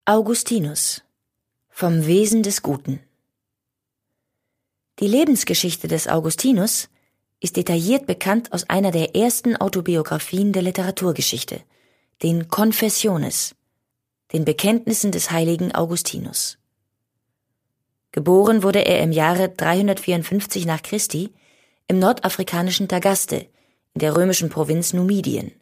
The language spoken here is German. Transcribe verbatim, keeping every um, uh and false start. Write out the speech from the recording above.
Augustinus. Vom Wesen des Guten. Die Lebensgeschichte des Augustinus ist detailliert bekannt aus einer der ersten Autobiografien der Literaturgeschichte, den Confessiones, den Bekenntnissen des heiligen Augustinus. Geboren wurde er im Jahre dreihundertvierundfünfzig nach Christi im nordafrikanischen Tagaste in der römischen Provinz Numidien.